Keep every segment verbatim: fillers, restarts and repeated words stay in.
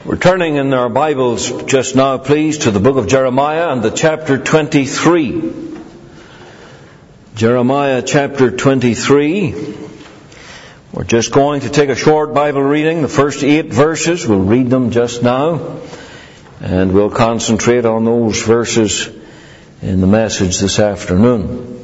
We're turning in our Bibles just now, please, to the book of Jeremiah and the chapter twenty-three. Jeremiah chapter twenty-three. We're just going to take a short Bible reading, the first eight verses. We'll read them just now, and we'll concentrate on those verses in the message this afternoon.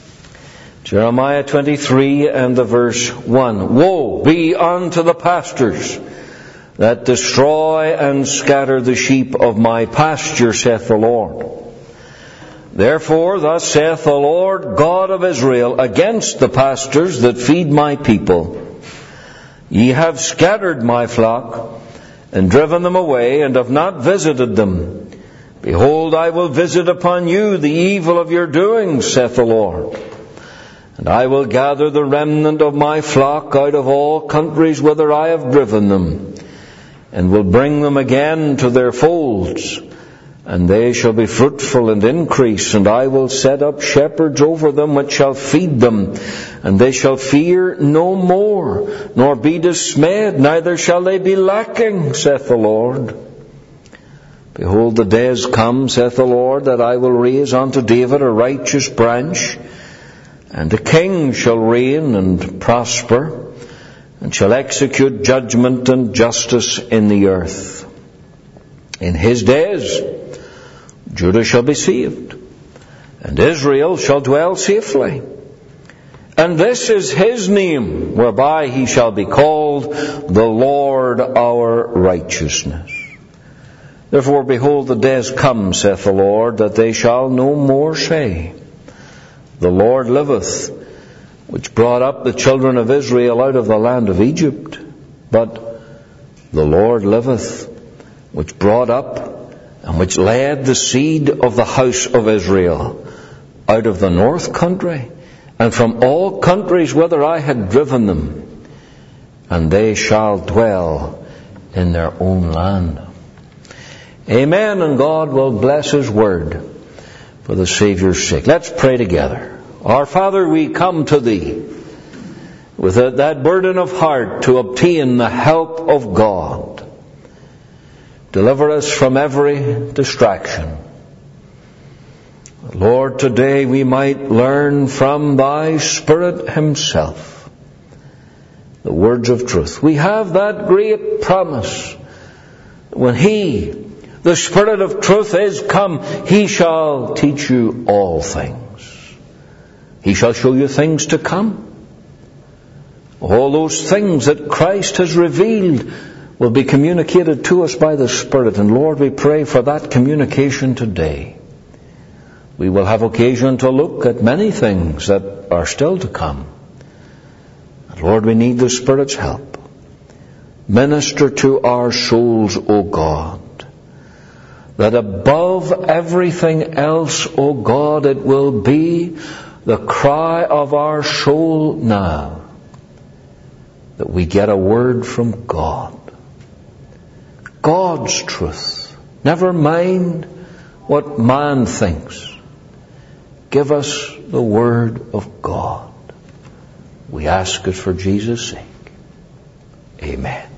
Jeremiah twenty-three and the verse one. Woe be unto the pastors that destroy and scatter the sheep of my pasture, saith the Lord. Therefore, thus saith the Lord God of Israel against the pastors that feed my people. Ye have scattered my flock, and driven them away, and have not visited them. Behold, I will visit upon you the evil of your doings, saith the Lord. And I will gather the remnant of my flock out of all countries whither I have driven them, and will bring them again to their folds, and they shall be fruitful and increase, and I will set up shepherds over them which shall feed them, and they shall fear no more, nor be dismayed, neither shall they be lacking, saith the Lord. Behold, the days come, saith the Lord, that I will raise unto David a righteous branch, and a king shall reign and prosper, and shall execute judgment and justice in the earth. In his days Judah shall be saved, and Israel shall dwell safely. And this is his name, whereby he shall be called the Lord our righteousness. Therefore, behold, the days come, saith the Lord, that they shall no more say, The Lord liveth, which brought up the children of Israel out of the land of Egypt. But the Lord liveth, which brought up and which led the seed of the house of Israel out of the north country, and from all countries whither I had driven them, and they shall dwell in their own land. Amen, and God will bless His word for the Saviour's sake. Let's pray together. Our Father, we come to Thee with that burden of heart to obtain the help of God. Deliver us from every distraction. Lord, today we might learn from Thy Spirit Himself the words of truth. We have that great promise. When He, the Spirit of truth, is come, He shall teach you all things. He shall show you things to come. All those things that Christ has revealed will be communicated to us by the Spirit. And Lord, we pray for that communication today. We will have occasion to look at many things that are still to come. And Lord, we need the Spirit's help. Minister to our souls, O God, that above everything else, O God, it will be the cry of our soul now that we get a word from God. God's truth. Never mind what man thinks. Give us the word of God. We ask it for Jesus' sake. Amen.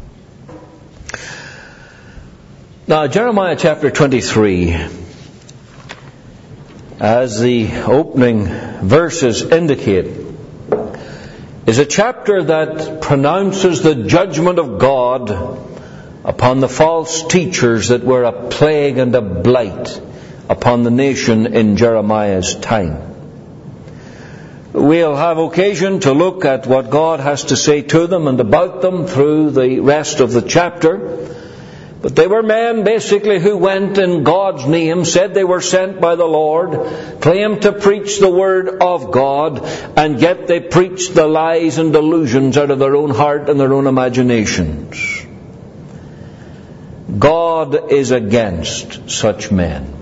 Now, Jeremiah chapter twenty-three, as the opening verses indicate, is a chapter that pronounces the judgment of God upon the false teachers that were a plague and a blight upon the nation in Jeremiah's time. We'll have occasion to look at what God has to say to them and about them through the rest of the chapter. But they were men basically who went in God's name, said they were sent by the Lord, claimed to preach the word of God, and yet they preached the lies and delusions out of their own heart and their own imaginations. God is against such men.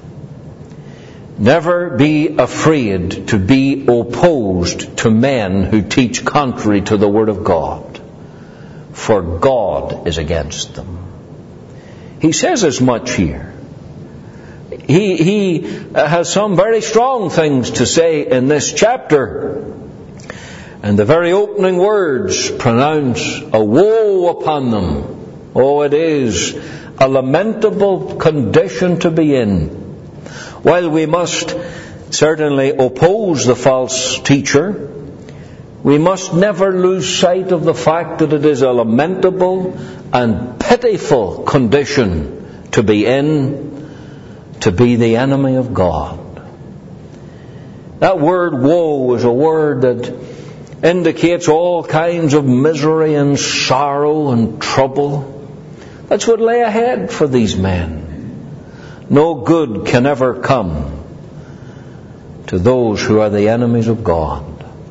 Never be afraid to be opposed to men who teach contrary to the word of God, for God is against them. He says as much here. He, he has some very strong things to say in this chapter. And the very opening words pronounce a woe upon them Oh, it is a lamentable condition to be in. While we must certainly oppose the false teacher, we must never lose sight of the fact that it is a lamentable and pitiful condition to be in, to be the enemy of God. That word woe is a word that indicates all kinds of misery and sorrow and trouble. That's what lay ahead for these men. No good can ever come to those who are the enemies of God.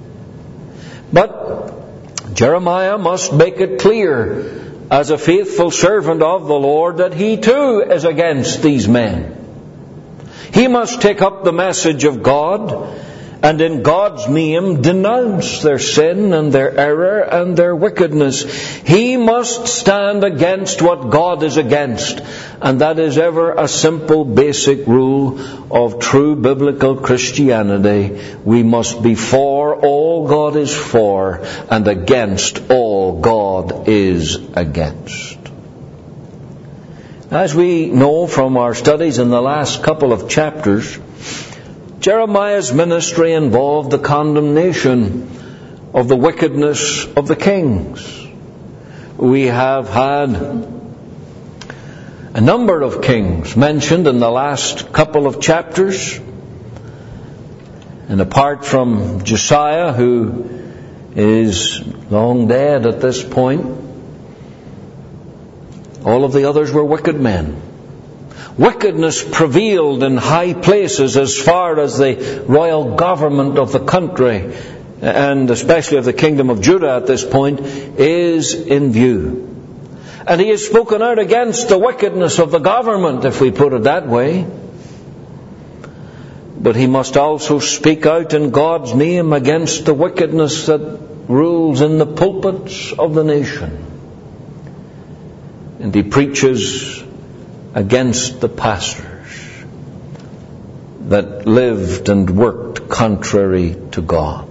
But Jeremiah must make it clear, as a faithful servant of the Lord, that he too is against these men. He must take up the message of God and in God's name denounce their sin and their error and their wickedness. He must stand against what God is against. And that is ever a simple basic rule of true biblical Christianity. We must be for all God is for and against all God is against. As we know from our studies in the last couple of chapters, Jeremiah's ministry involved the condemnation of the wickedness of the kings. We have had a number of kings mentioned in the last couple of chapters. And apart from Josiah, who is long dead at this point, all of the others were wicked men. Wickedness prevailed in high places as far as the royal government of the country, and especially of the kingdom of Judah at this point, is in view. And he has spoken out against the wickedness of the government, if we put it that way. But he must also speak out in God's name against the wickedness that rules in the pulpits of the nation. And he preaches against the pastors that lived and worked contrary to God.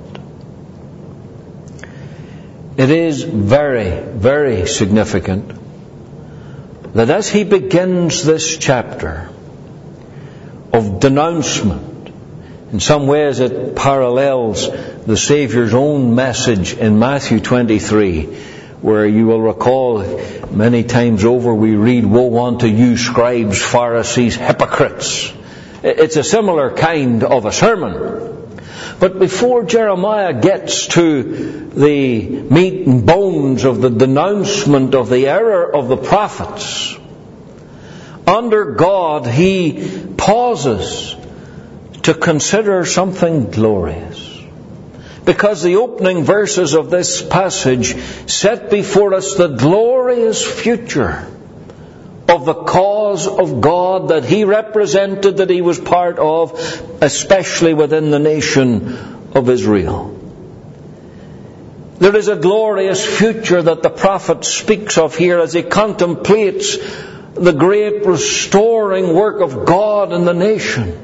It is very, very significant that as he begins this chapter of denouncement, in some ways it parallels the Saviour's own message in Matthew twenty-three, where you will recall many times over we read, "Woe unto you, scribes, Pharisees, hypocrites." It's a similar kind of a sermon. But before Jeremiah gets to the meat and bones of the denouncement of the error of the prophets, under God he pauses to consider something glorious. Because the opening verses of this passage set before us the glorious future of the cause of God that he represented, that he was part of, especially within the nation of Israel. There is a glorious future that the prophet speaks of here as he contemplates the great restoring work of God in the nation.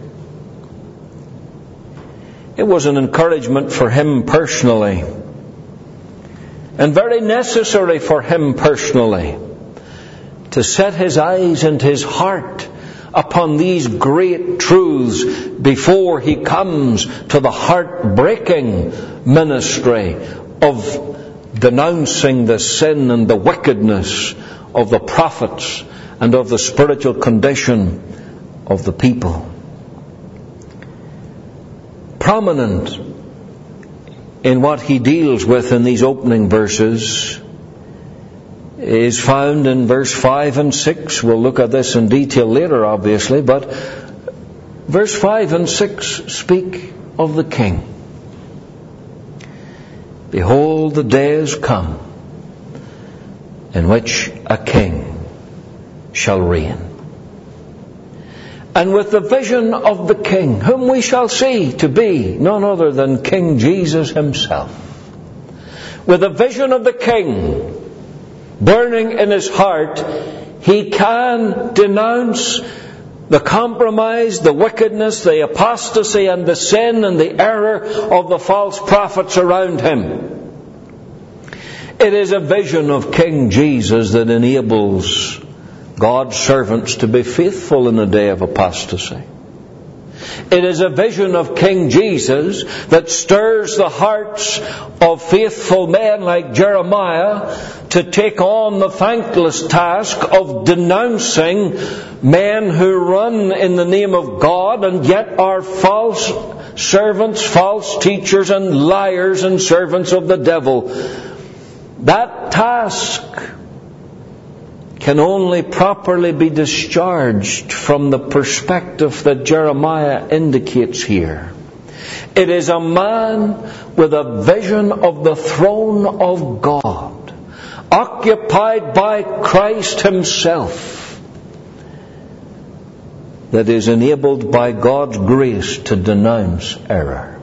It was an encouragement for him personally, and very necessary for him personally, to set his eyes and his heart upon these great truths before he comes to the heartbreaking ministry of denouncing the sin and the wickedness of the prophets and of the spiritual condition of the people. Prominent in what he deals with in these opening verses is found in verse five and six. We'll look at this in detail later, obviously, but verse five and six speak of the king. "Behold, the days come in which a king shall reign. And with the vision of the king, whom we shall see to be none other than King Jesus himself, with the vision of the king burning in his heart, he can denounce the compromise, the wickedness, the apostasy and the sin and the error of the false prophets around him. It is a vision of King Jesus that enables God's servants to be faithful in the day of apostasy. It is a vision of King Jesus that stirs the hearts of faithful men like Jeremiah to take on the thankless task of denouncing men who run in the name of God and yet are false servants, false teachers and liars and servants of the devil. That task can only properly be discharged from the perspective that Jeremiah indicates here. It is a man with a vision of the throne of God, occupied by Christ Himself, that is enabled by God's grace to denounce error.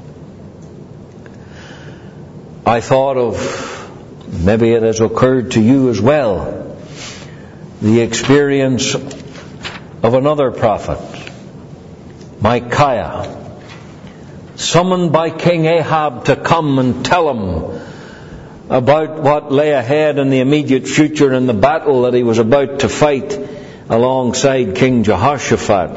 I thought of, maybe it has occurred to you as well, the experience of another prophet, Micaiah, summoned by King Ahab to come and tell him about what lay ahead in the immediate future in the battle that he was about to fight alongside King Jehoshaphat.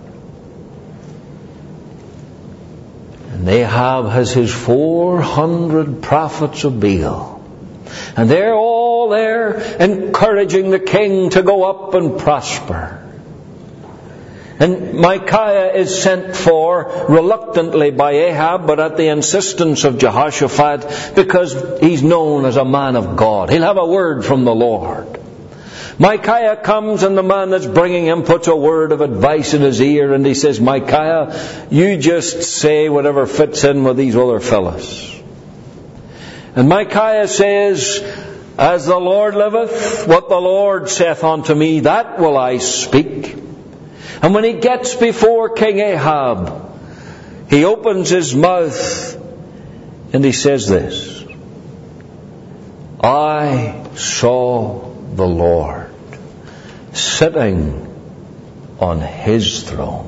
And Ahab has his four hundred prophets of Baal. And they're all there encouraging the king to go up and prosper. And Micaiah is sent for reluctantly by Ahab, but at the insistence of Jehoshaphat, because he's known as a man of God. He'll have a word from the Lord. Micaiah comes, and the man that's bringing him puts a word of advice in his ear, and he says, Micaiah, you just say whatever fits in with these other fellas. And Micaiah says, as the Lord liveth, what the Lord saith unto me, that will I speak. And when he gets before King Ahab, he opens his mouth and he says this, I saw the Lord sitting on His throne.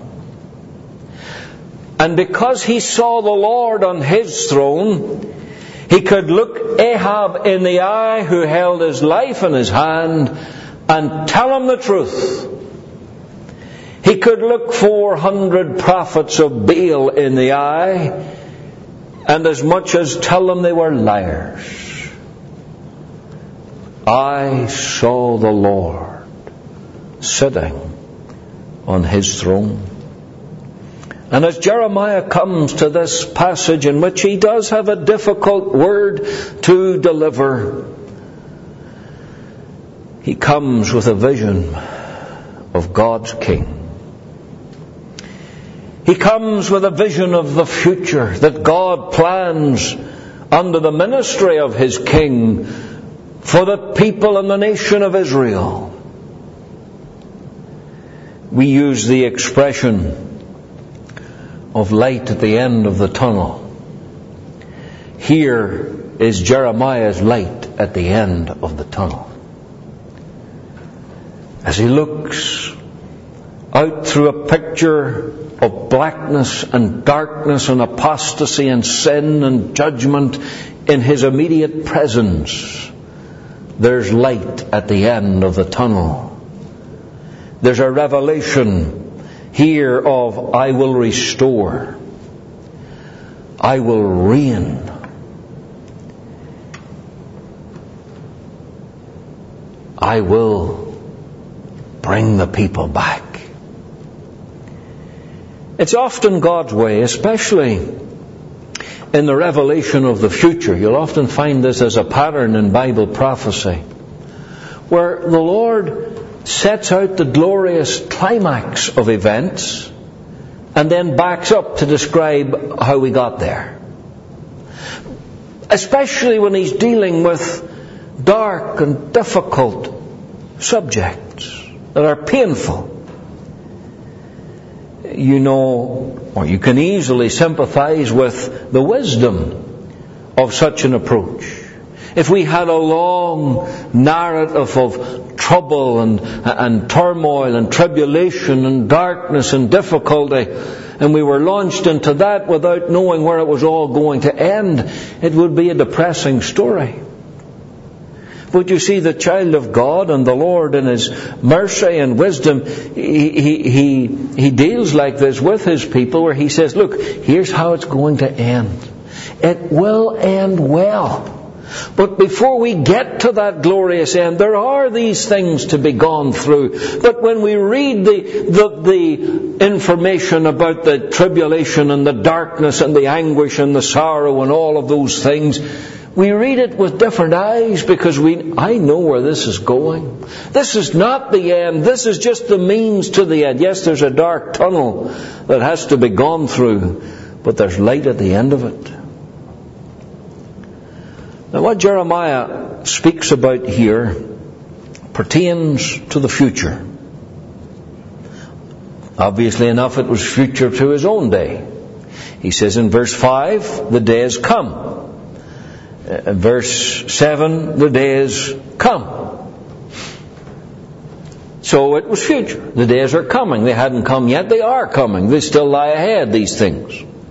And because he saw the Lord on His throne, he could look Ahab in the eye, who held his life in his hand, and tell him the truth. He could look four hundred prophets of Baal in the eye, and as much as tell them they were liars. I saw the Lord sitting on His throne. And as Jeremiah comes to this passage in which he does have a difficult word to deliver, he comes with a vision of God's King. He comes with a vision of the future that God plans under the ministry of His King for the people and the nation of Israel. We use the expression of light at the end of the tunnel. Here is Jeremiah's light at the end of the tunnel. As he looks out through a picture of blackness and darkness and apostasy and sin and judgment in his immediate presence, there's light at the end of the tunnel. There's a revelation here of, I will restore, I will reign, I will bring the people back. It's often God's way, especially in the revelation of the future. You'll often find this as a pattern in Bible prophecy, where the Lord sets out the glorious climax of events and then backs up to describe how we got there. Especially when He's dealing with dark and difficult subjects that are painful. You know, or you can easily sympathize with the wisdom of such an approach. If we had a long narrative of trouble and, and turmoil and tribulation and darkness and difficulty, and we were launched into that without knowing where it was all going to end, it would be a depressing story. But you see, the child of God and the Lord in His mercy and wisdom, He, he, he, he deals like this with His people, where He says, look, here's how it's going to end. It will end well. But before we get to that glorious end, there are these things to be gone through. But when we read the, the, the information about the tribulation and the darkness and the anguish and the sorrow and all of those things, we read it with different eyes, because we, I know where this is going. This is not the end. This is just the means to the end. Yes, there's a dark tunnel that has to be gone through, but there's light at the end of it. Now, what Jeremiah speaks about here pertains to the future. Obviously enough, it was future to his own day. He says in verse five, the days come. Uh, verse seven, the days come. So it was future. The days are coming. They hadn't come yet. They are coming. They still lie ahead, these things.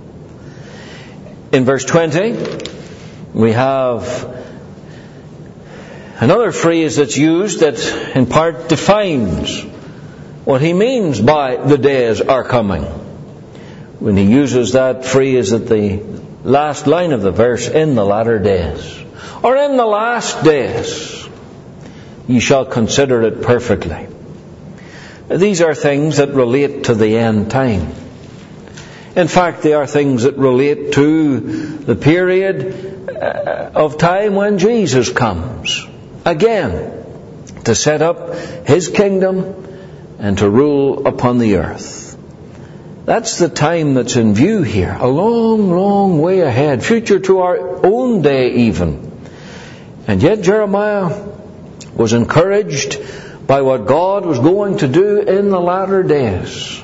In verse twenty, we have another phrase that's used that in part defines what he means by the days are coming. When he uses that phrase at the last line of the verse, in the latter days, or in the last days, ye shall consider it perfectly. These are things that relate to the end time. In fact, they are things that relate to the period of time when Jesus comes again to set up His kingdom and to rule upon the earth. That's the time that's in view here. A long, long way ahead. Future to our own day even. And yet Jeremiah was encouraged by what God was going to do in the latter days.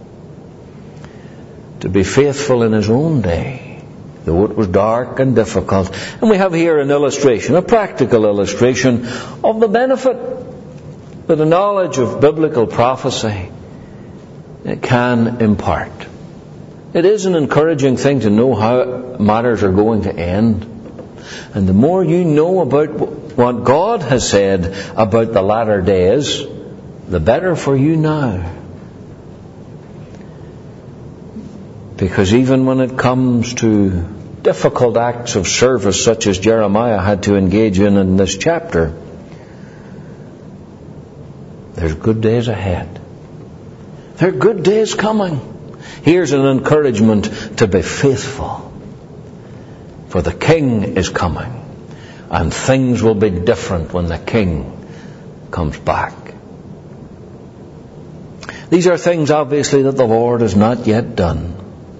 To be faithful in his own day, though it was dark and difficult. And we have here an illustration, a practical illustration of the benefit that a knowledge of biblical prophecy can impart. It is an encouraging thing to know how matters are going to end. And the more you know about what God has said about the latter days, the better for you now. Because even when it comes to difficult acts of service such as Jeremiah had to engage in in this chapter, there's good days ahead. There are good days coming. Here's an encouragement to be faithful. For the King is coming. And things will be different when the King comes back. These are things, obviously, that the Lord has not yet done.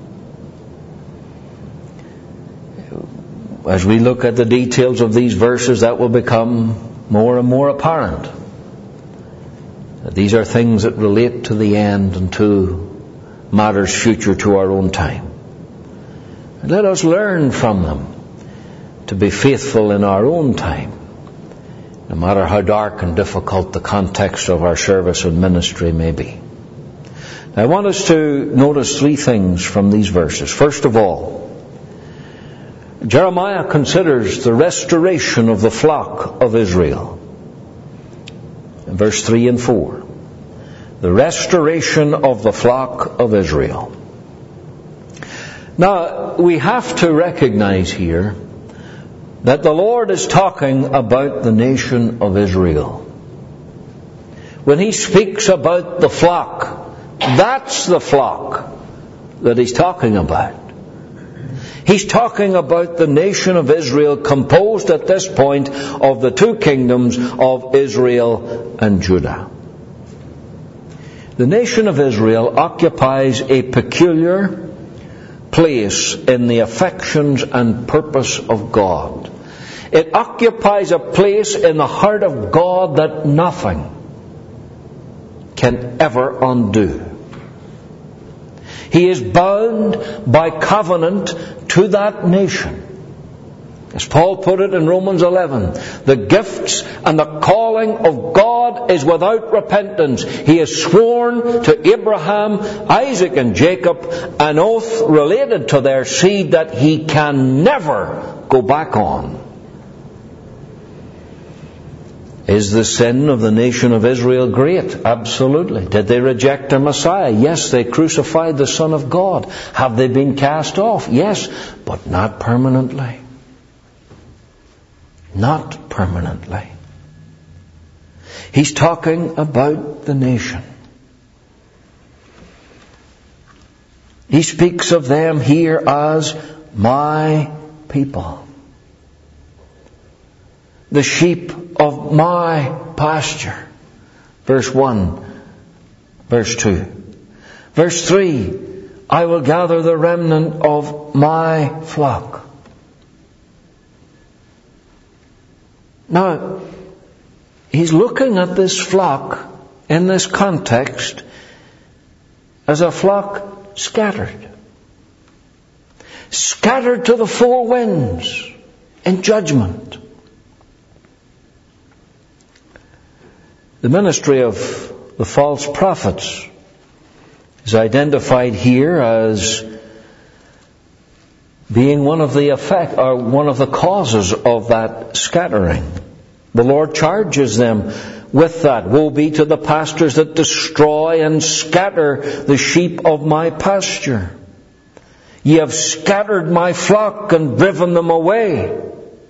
As we look at the details of these verses, that will become more and more apparent. These are things that relate to the end and to matters future to our own time. And let us learn from them to be faithful in our own time, no matter how dark and difficult the context of our service and ministry may be. Now, I want us to notice three things from these verses. First of all, Jeremiah considers the restoration of the flock of Israel. In verse three and four. The restoration of the flock of Israel. Now, we have to recognize here that the Lord is talking about the nation of Israel. When He speaks about the flock, that's the flock that He's talking about. He's talking about the nation of Israel, composed at this point of the two kingdoms of Israel and Judah. The nation of Israel occupies a peculiar place in the affections and purpose of God. It occupies a place in the heart of God that nothing can ever undo. He is bound by covenant to that nation. As Paul put it in Romans eleven, the gifts and the calling of God is without repentance. He has sworn to Abraham, Isaac and Jacob an oath related to their seed that He can never go back on. Is the sin of the nation of Israel great? Absolutely. Did they reject their Messiah? Yes, they crucified the Son of God. Have they been cast off? Yes, but not permanently. Not permanently. He's talking about the nation. He speaks of them here as my people. The sheep of my pasture. Verse one, verse two. Verse three, I will gather the remnant of my flock. Now, he's looking at this flock in this context as a flock scattered. Scattered to the four winds in judgment. The ministry of the false prophets is identified here as being one of the effect, or one of the causes of that scattering. The Lord charges them with that. Woe be to the pastors that destroy and scatter the sheep of my pasture. Ye have scattered my flock and driven them away.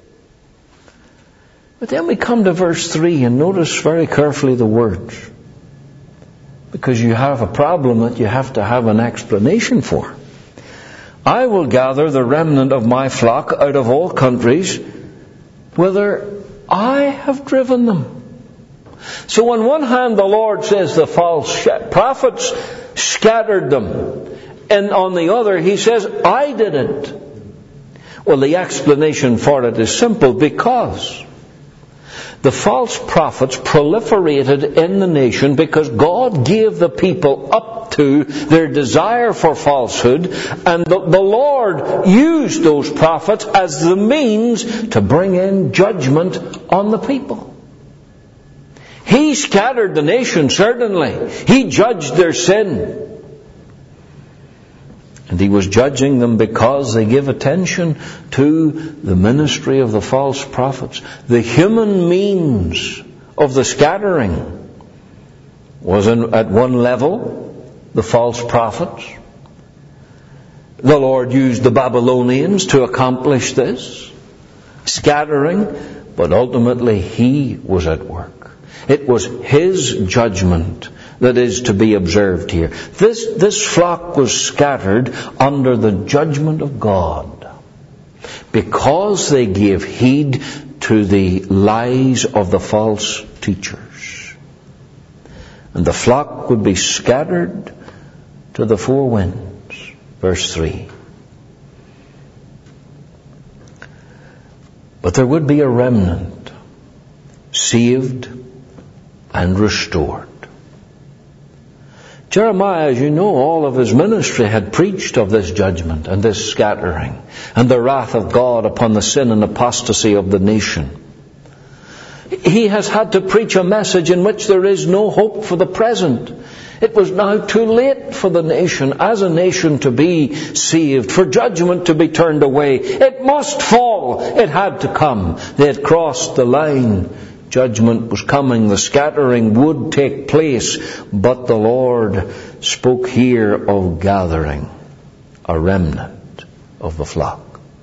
But then we come to verse three and notice very carefully the words. Because you have a problem that you have to have an explanation for. I will gather the remnant of my flock out of all countries, whither I have driven them. So on one hand the Lord says the false prophets scattered them. And on the other He says, I did it. Well, the explanation for it is simple. Because the false prophets proliferated in the nation because God gave the people up to their desire for falsehood, and the, the Lord used those prophets as the means to bring in judgment on the people. He scattered the nation, certainly. He judged their sin. And He was judging them because they give attention to the ministry of the false prophets. The human means of the scattering was in, at one level, the false prophets. The Lord used the Babylonians to accomplish this scattering, but ultimately He was at work. It was His judgment that is to be observed here. This, this flock was scattered under the judgment of God because they gave heed to the lies of the false teachers. And the flock would be scattered to the four winds. Verse three. But there would be a remnant, saved and restored. Jeremiah, as you know, all of his ministry had preached of this judgment and this scattering and the wrath of God upon the sin and apostasy of the nation. He has had to preach a message in which there is no hope for the present. It was now too late for the nation, as a nation, to be saved, for judgment to be turned away. It must fall. It had to come. They had crossed the line. Judgment was coming. The scattering would take place. But the Lord spoke here of gathering a remnant of the flock.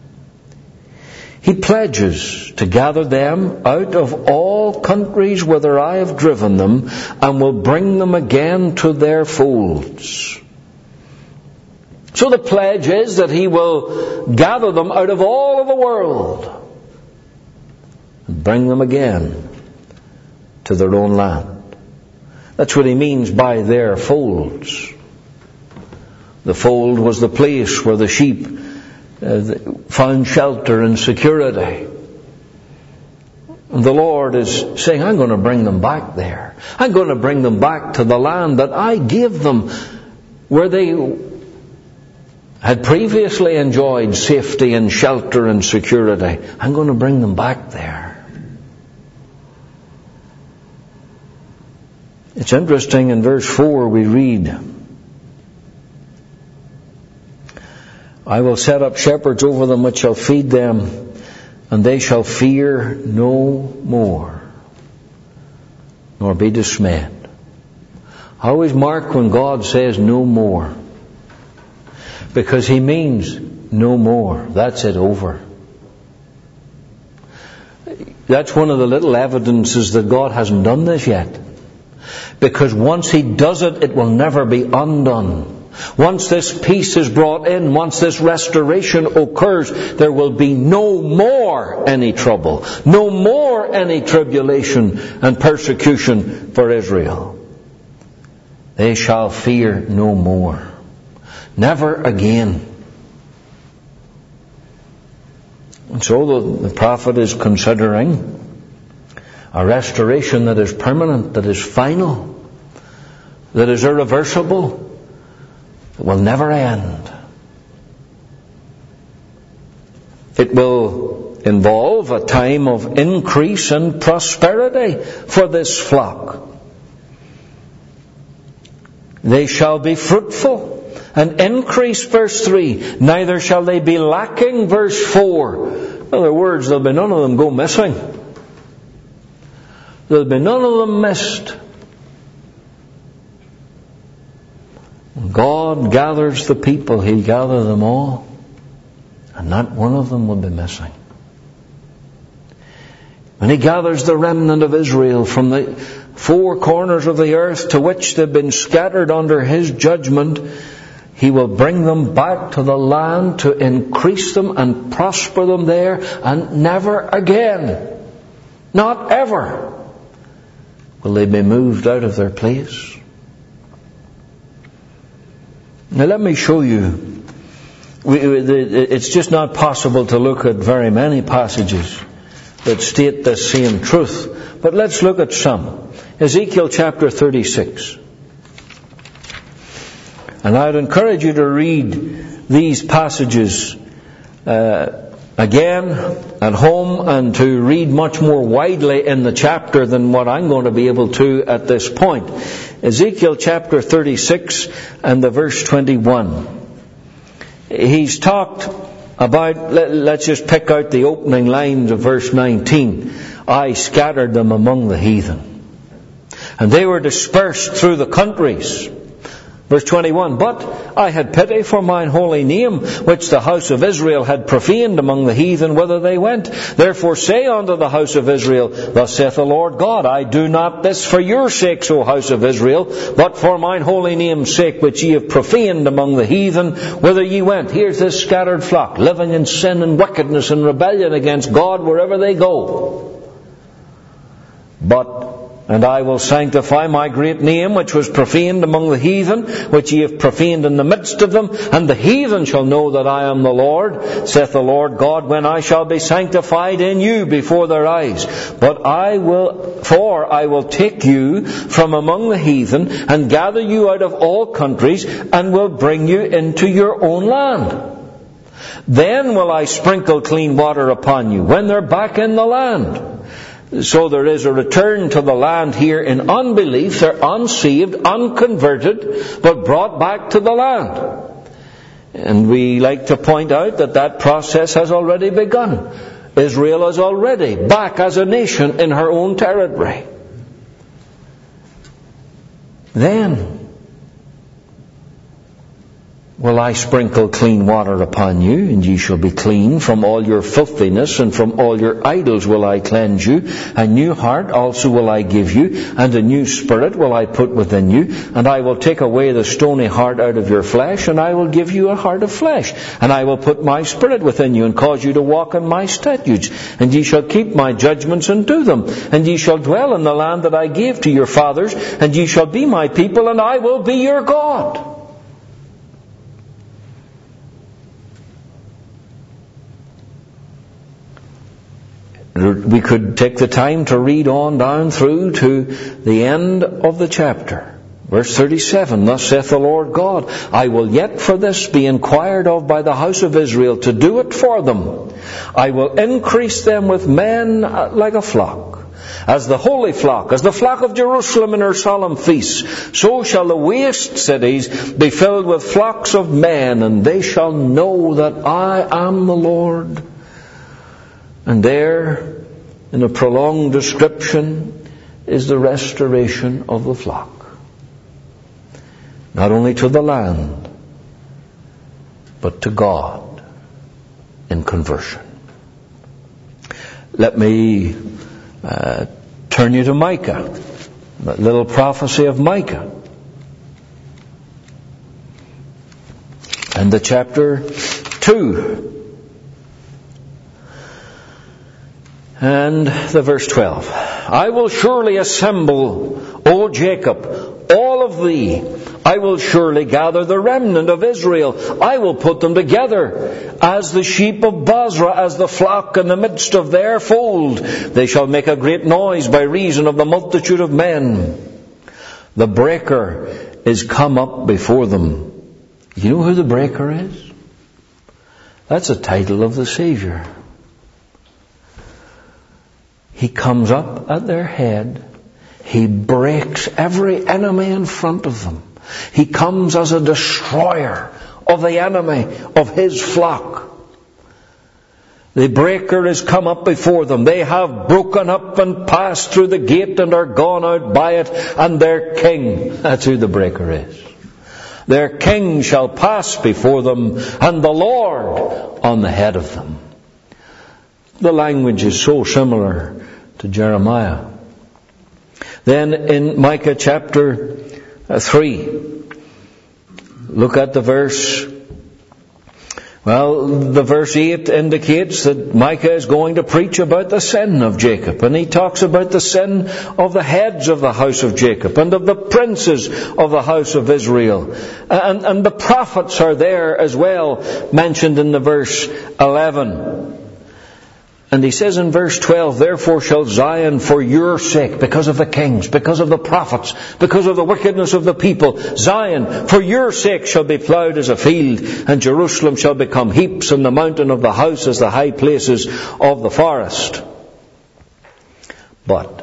He pledges to gather them out of all countries whither I have driven them, and will bring them again to their folds. So the pledge is that He will gather them out of all of the world and bring them again to their own land. That's what He means by their folds. The fold was the place where the sheep uh, found shelter and security. And the Lord is saying, I'm going to bring them back there. I'm going to bring them back to the land that I gave them, where they had previously enjoyed safety and shelter and security. I'm going to bring them back there. It's interesting, in verse four we read, I will set up shepherds over them which shall feed them, and they shall fear no more. nor be dismayed. Always mark when God says no more, because He means no more. That's it, over. That's one of the little evidences that God hasn't done this yet. Because once He does it, it will never be undone. Once this peace is brought in, once this restoration occurs, there will be no more any trouble, no more any tribulation and persecution for Israel. They shall fear no more. Never again. And so the, the prophet is considering a restoration that is permanent, that is final, that is irreversible, that will never end. It will involve a time of increase and prosperity for this flock. They shall be fruitful and increase, verse three. Neither shall they be lacking, verse four. In other words, there'll be none of them go missing. There'll be none of them missed. When God gathers the people, He'll gather them all, and not one of them will be missing. When He gathers the remnant of Israel from the four corners of the earth to which they've been scattered under His judgment, He will bring them back to the land to increase them and prosper them there, and never again, not ever, will they be moved out of their place. Now let me show you. It's just not possible to look at very many passages that state this same truth. But let's look at some. Ezekiel chapter thirty-six. And I'd encourage you to read these passages uh, again at home, and to read much more widely in the chapter than what I'm going to be able to at this point. Ezekiel chapter thirty-six and the verse twenty-one. He's talked about, let, let's just pick out the opening lines of verse nineteen. I scattered them among the heathen, and they were dispersed through the countries. Verse twenty-one, but I had pity for mine holy name, which the house of Israel had profaned among the heathen whither they went. Therefore say unto the house of Israel, thus saith the Lord God, I do not this for your sakes, O house of Israel, but for mine holy name's sake, which ye have profaned among the heathen whither ye went. Here's this scattered flock, living in sin and wickedness and rebellion against God wherever they go. But and I will sanctify my great name, which was profaned among the heathen, which ye have profaned in the midst of them. And the heathen shall know that I am the Lord, saith the Lord God, when I shall be sanctified in you before their eyes. But I will, for I will take you from among the heathen, and gather you out of all countries, and will bring you into your own land. Then will I sprinkle clean water upon you, when they're back in the land. So there is a return to the land here in unbelief. They're unsaved, unconverted, but brought back to the land. And we like to point out that that process has already begun. Israel is already back as a nation in her own territory. Then will I sprinkle clean water upon you, and ye shall be clean. From all your filthiness and from all your idols will I cleanse you. A new heart also will I give you, and a new spirit will I put within you. And I will take away the stony heart out of your flesh, and I will give you a heart of flesh. And I will put my spirit within you, and cause you to walk in my statutes. And ye shall keep my judgments and do them. And ye shall dwell in the land that I gave to your fathers, and ye shall be my people, and I will be your God. We could take the time to read on down through to the end of the chapter. Verse thirty-seven, thus saith the Lord God, I will yet for this be inquired of by the house of Israel, to do it for them. I will increase them with men like a flock. As the holy flock, as the flock of Jerusalem in her solemn feasts, so shall the waste cities be filled with flocks of men, and they shall know that I am the Lord. And there, in a prolonged description, is the restoration of the flock. Not only to the land, but to God in conversion. Let me uh, turn you to Micah, that little prophecy of Micah. And the chapter two. And the verse twelve. I will surely assemble, O Jacob, all of thee. I will surely gather the remnant of Israel. I will put them together as the sheep of Bozrah, as the flock in the midst of their fold. They shall make a great noise by reason of the multitude of men. The breaker is come up before them. You know who the breaker is? That's a title of the Savior. He comes up at their head. He breaks every enemy in front of them. He comes as a destroyer of the enemy of His flock. The breaker is come up before them. They have broken up and passed through the gate and are gone out by it, and their king, that's who the breaker is. Their king shall pass before them, and the Lord on the head of them. The language is so similar to Jeremiah. Then in Micah chapter three, look at the verse. Well, the verse eight indicates that Micah is going to preach about the sin of Jacob. And he talks about the sin of the heads of the house of Jacob and of the princes of the house of Israel. And, and the prophets are there as well, mentioned in the verse eleven. And he says in verse twelve, therefore shall Zion for your sake, because of the kings, because of the prophets, because of the wickedness of the people, Zion for your sake shall be ploughed as a field, and Jerusalem shall become heaps, and the mountain of the house as the high places of the forest. But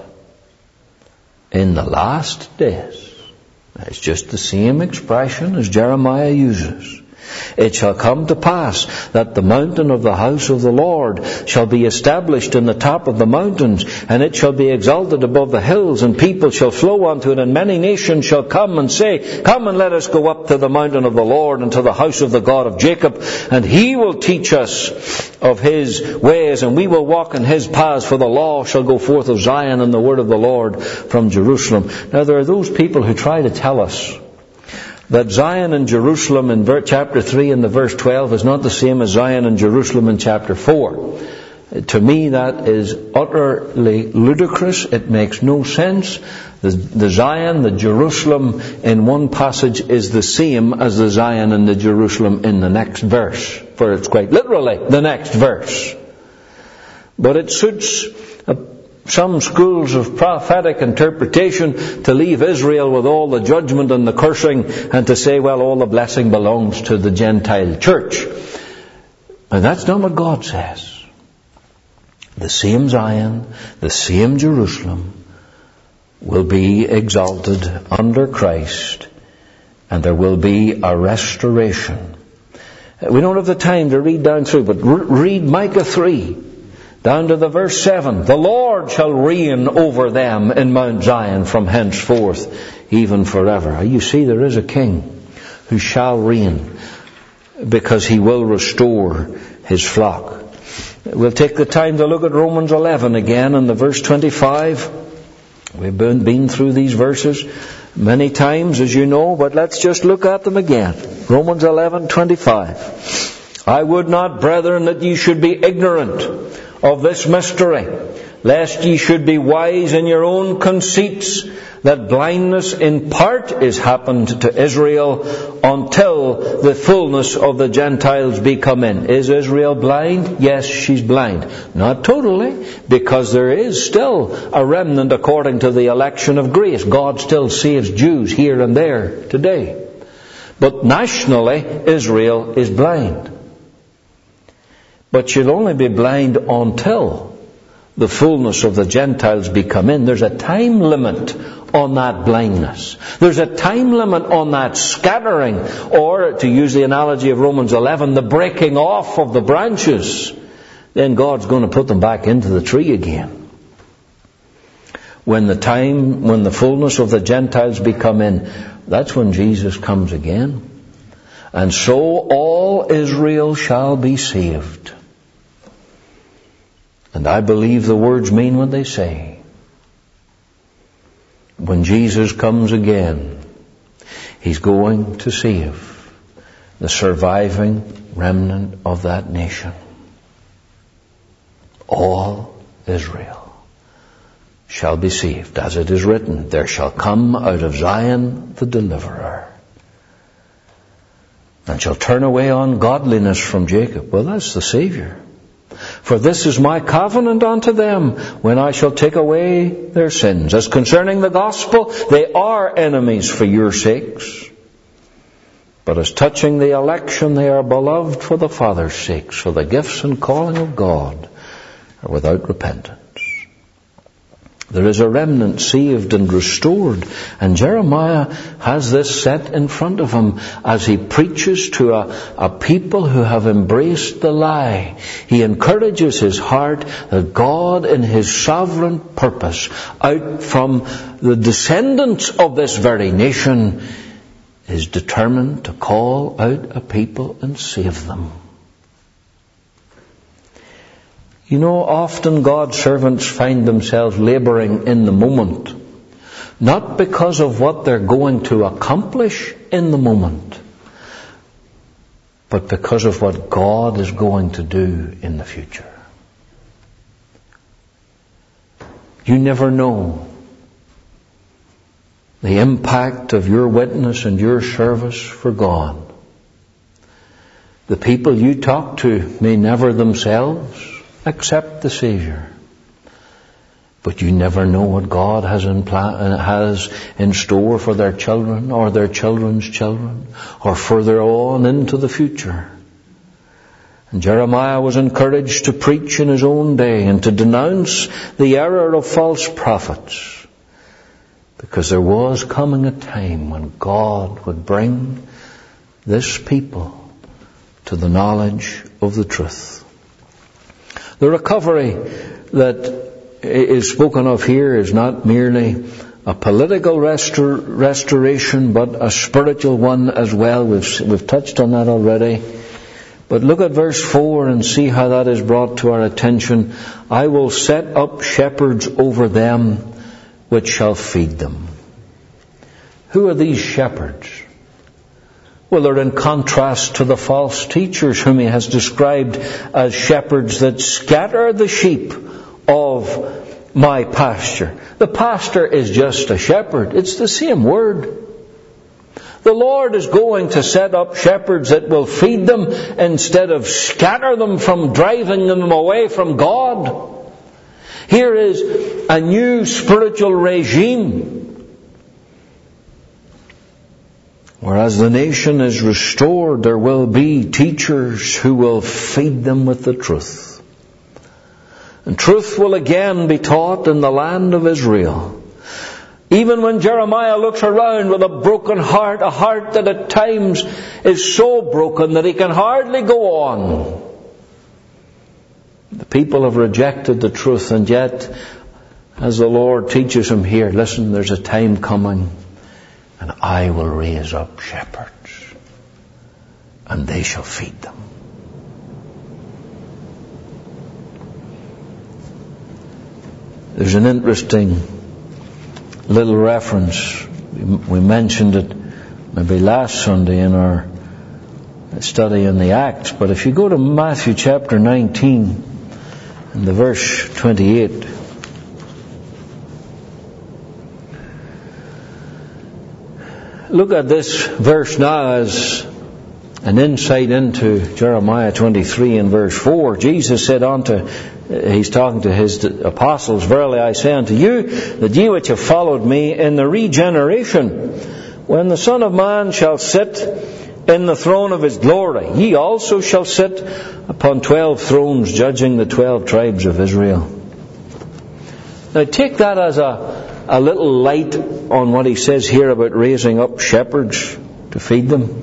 in the last days, it's just the same expression as Jeremiah uses. It shall come to pass that the mountain of the house of the Lord shall be established in the top of the mountains, and it shall be exalted above the hills, and people shall flow unto it, and many nations shall come and say, come and let us go up to the mountain of the Lord, and to the house of the God of Jacob, and He will teach us of His ways, and we will walk in His paths, for the law shall go forth of Zion, and the word of the Lord from Jerusalem. Now there are those people who try to tell us that Zion and Jerusalem in chapter three and the verse twelve is not the same as Zion and Jerusalem in chapter four. To me, that is utterly ludicrous. It makes no sense. The, the Zion, the Jerusalem in one passage is the same as the Zion and the Jerusalem in the next verse. For it's quite literally the next verse. But it suits a some schools of prophetic interpretation to leave Israel with all the judgment and the cursing, and to say, well, all the blessing belongs to the Gentile church. And that's not what God says. The same Zion, the same Jerusalem will be exalted under Christ, and there will be a restoration. We don't have the time to read down through, but read Micah three. Down to the verse seven. The Lord shall reign over them in Mount Zion from henceforth, even forever. You see, there is a king who shall reign, because He will restore His flock. We'll take the time to look at Romans eleven again in the verse twenty-five. We've been, been through these verses many times, as you know, but let's just look at them again. Romans eleven twenty-five. I would not, brethren, that ye should be ignorant of this mystery, lest ye should be wise in your own conceits, that blindness in part is happened to Israel, until the fullness of the Gentiles be come in. Is Israel blind? Yes, she's blind. Not totally, because there is still a remnant according to the election of grace. God still saves Jews here and there today. But nationally, Israel is blind. But you'll only be blind until the fullness of the Gentiles be come in. There's a time limit on that blindness. There's a time limit on that scattering, or, to use the analogy of Romans eleven, the breaking off of the branches. Then God's going to put them back into the tree again. when the time, when the fullness of the Gentiles be come in, that's when Jesus comes again. And so all Israel shall be saved. And I believe the words mean what they say. When Jesus comes again, He's going to save the surviving remnant of that nation. All Israel shall be saved. As it is written, there shall come out of Zion the deliverer, and shall turn away ungodliness from Jacob. Well, that's the Savior. For this is my covenant unto them, when I shall take away their sins. As concerning the gospel, they are enemies for your sakes. But as touching the election, they are beloved for the Father's sakes. For the gifts and calling of God are without repentance. There is a remnant saved and restored. And Jeremiah has this set in front of him as he preaches to a, a people who have embraced the lie. He encourages his heart that God in His sovereign purpose, out from the descendants of this very nation, is determined to call out a people and save them. You know, often God's servants find themselves labouring in the moment, not because of what they're going to accomplish in the moment, but because of what God is going to do in the future. You never know the impact of your witness and your service for God. The people you talk to may never themselves accept the Savior. But you never know what God has in, plan, has in store for their children or their children's children, or further on into the future. And Jeremiah was encouraged to preach in his own day and to denounce the error of false prophets, because there was coming a time when God would bring this people to the knowledge of the truth. The recovery that is spoken of here is not merely a political restor- restoration, but a spiritual one as well. We've, we've touched on that already. But look at verse four and see how that is brought to our attention. I will set up shepherds over them which shall feed them. Who are these shepherds? Well, they're in contrast to the false teachers whom he has described as shepherds that scatter the sheep of my pasture. The pastor is just a shepherd. It's the same word. The Lord is going to set up shepherds that will feed them instead of scatter them from driving them away from God. Here is a new spiritual regime. Whereas the nation is restored, there will be teachers who will feed them with the truth. And truth will again be taught in the land of Israel. Even when Jeremiah looks around with a broken heart, a heart that at times is so broken that he can hardly go on. The people have rejected the truth, and yet, as the Lord teaches him here, listen, there's a time coming, and I will raise up shepherds, and they shall feed them. There's an interesting little reference. We mentioned it maybe last Sunday in our study in the Acts, but if you go to Matthew chapter nineteen and the verse twenty-eight, look at this verse now as an insight into Jeremiah twenty-three and verse four. Jesus said unto, he's talking to his apostles, verily I say unto you, that ye which have followed me in the regeneration, when the Son of Man shall sit in the throne of his glory, ye also shall sit upon twelve thrones, judging the twelve tribes of Israel. Now take that as a, a little light on what he says here about raising up shepherds to feed them.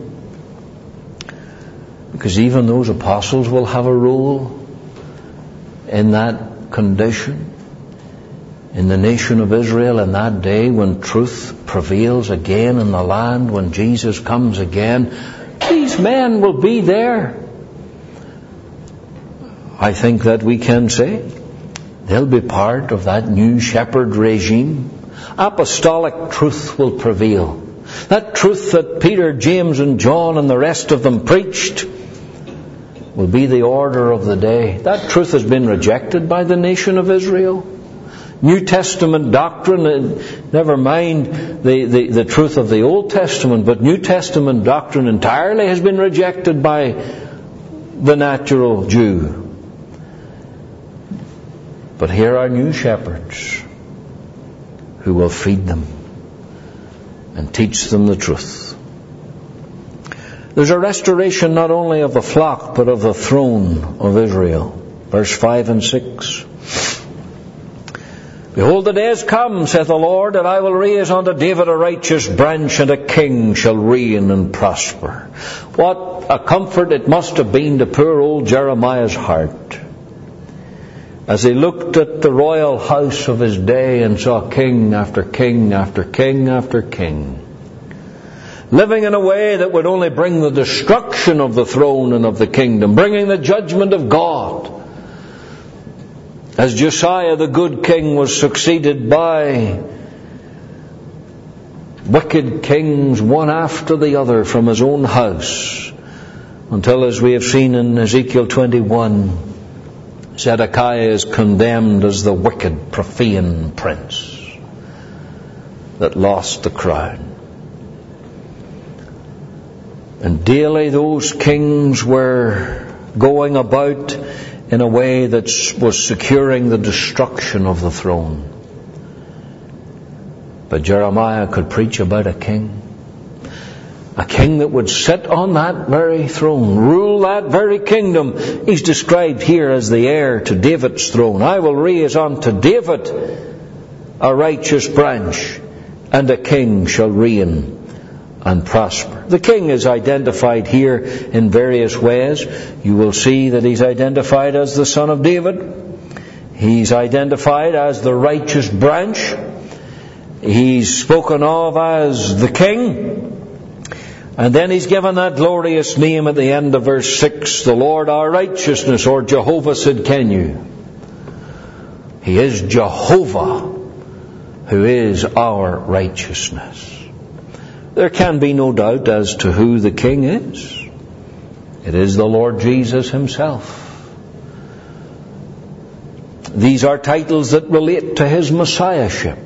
Because even those apostles will have a role in that condition. in the nation of Israel in that day when truth prevails again in the land, when Jesus comes again, these men will be there. I think that we can say they'll be part of that new shepherd regime. Apostolic truth will prevail. That truth that Peter, James and John and the rest of them preached will be the order of the day. That truth has been rejected by the nation of Israel. New Testament doctrine, never mind the, the, the truth of the Old Testament, but New Testament doctrine entirely has been rejected by the natural Jew. But here are new shepherds who will feed them and teach them the truth. There's a restoration not only of the flock, but of the throne of Israel. Verse five and six. Behold, the days come, saith the Lord, that I will raise unto David a righteous branch, and a king shall reign and prosper. What a comfort it must have been to poor old Jeremiah's heart, as he looked at the royal house of his day and saw king after king after king after king, living in a way that would only bring the destruction of the throne and of the kingdom, bringing the judgment of God. As Josiah the good king was succeeded by wicked kings one after the other from his own house, until, as we have seen in Ezekiel twenty-one, Zedekiah is condemned as the wicked, profane prince that lost the crown. And daily those kings were going about in a way that was securing the destruction of the throne. But Jeremiah could preach about a king. A king that would sit on that very throne, rule that very kingdom. He's described here as the heir to David's throne. I will raise unto David a righteous branch, and a king shall reign and prosper. The king is identified here in various ways. You will see that he's identified as the son of David. He's identified as the righteous branch. He's spoken of as the king. And then he's given that glorious name at the end of verse six, the Lord our righteousness, or Jehovah Sidkenu. He is Jehovah, who is our righteousness. There can be no doubt as to who the king is. It is the Lord Jesus himself. These are titles that relate to his messiahship.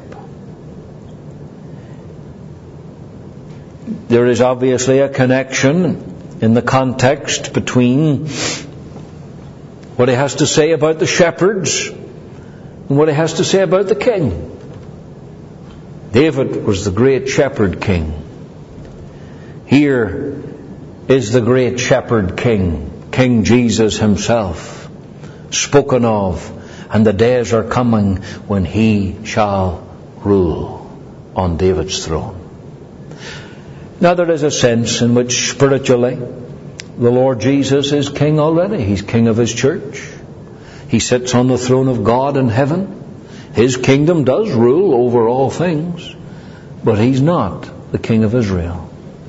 There is obviously a connection in the context between what he has to say about the shepherds and what he has to say about the king. David was the great shepherd king. Here is the great shepherd king, King Jesus himself, spoken of, and the days are coming when he shall rule on David's throne. Now there is a sense in which spiritually the Lord Jesus is king already. He's king of his church. He sits on the throne of God in heaven. His kingdom does rule over all things, but he's not the king of Israel.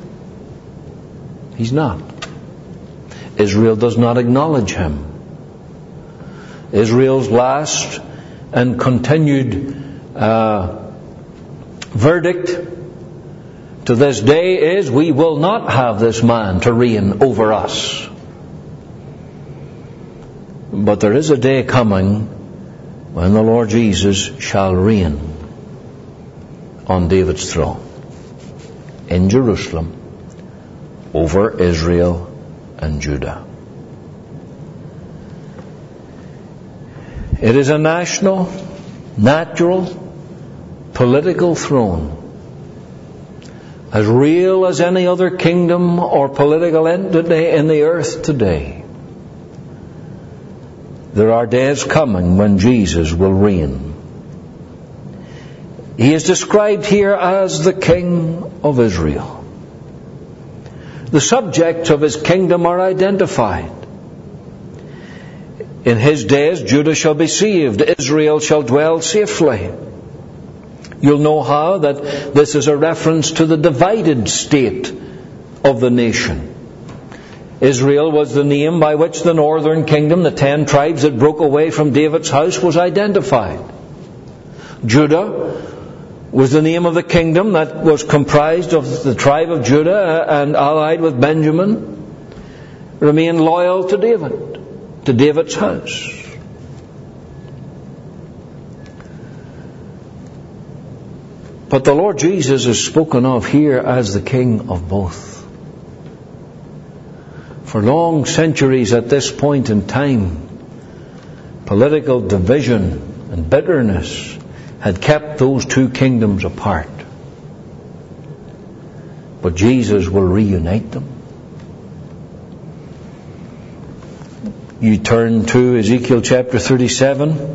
He's not. Israel does not acknowledge him. Israel's last and continued uh, verdict to this day is, we will not have this man to reign over us. But there is a day coming when the Lord Jesus shall reign on David's throne in Jerusalem over Israel and Judah. It is a national, natural, political throne, as real as any other kingdom or political entity in the earth today. There are days coming when Jesus will reign. He is described here as the King of Israel. The subjects of his kingdom are identified. In his days, Judah shall be saved, Israel shall dwell safely. You'll know how that this is a reference to the divided state of the nation. Israel was the name by which the northern kingdom, the ten tribes that broke away from David's house, was identified. Judah was the name of the kingdom that was comprised of the tribe of Judah and allied with Benjamin, remained loyal to David, to David's house. But the Lord Jesus is spoken of here as the King of both. For long centuries at this point in time, political division and bitterness had kept those two kingdoms apart. But Jesus will reunite them. You turn to Ezekiel chapter thirty-seven,